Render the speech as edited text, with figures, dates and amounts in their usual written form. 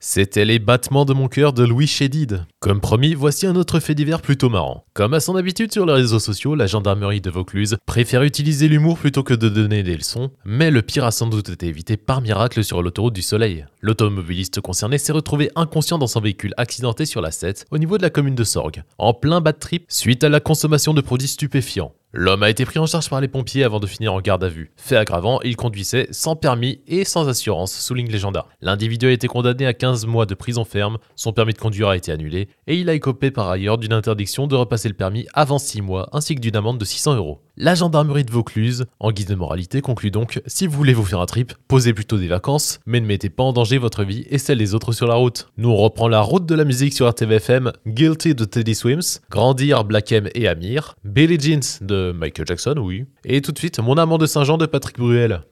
C'était les battements de mon cœur de Louis Chédid. Comme promis, voici un autre fait divers plutôt marrant. Comme à son habitude sur les réseaux sociaux, la gendarmerie de Vaucluse préfère utiliser l'humour plutôt que de donner des leçons, mais le pire a sans doute été évité par miracle sur l'autoroute du Soleil. L'automobiliste concerné s'est retrouvé inconscient dans son véhicule accidenté sur la 7 au niveau de la commune de Sorgues, en plein bad trip suite à la consommation de produits stupéfiants. L'homme a été pris en charge par les pompiers avant de finir en garde à vue. Fait aggravant, il conduisait sans permis et sans assurance, soulignent les gendarmes. L'individu a été condamné à 15 mois de prison ferme, son permis de conduire a été annulé et il a écopé par ailleurs d'une interdiction de repasser le permis avant 6 mois ainsi que d'une amende de 600 €. La gendarmerie de Vaucluse, en guise de moralité, conclut donc: si vous voulez vous faire un trip, posez plutôt des vacances, mais ne mettez pas en danger votre vie et celle des autres sur la route. Nous on reprend la route de la musique sur RTVFM, Guilty de Teddy Swims, Grandir, Black M et Amir, Billie Jeans de Michael Jackson, oui, et tout de suite Mon amant de Saint-Jean de Patrick Bruel.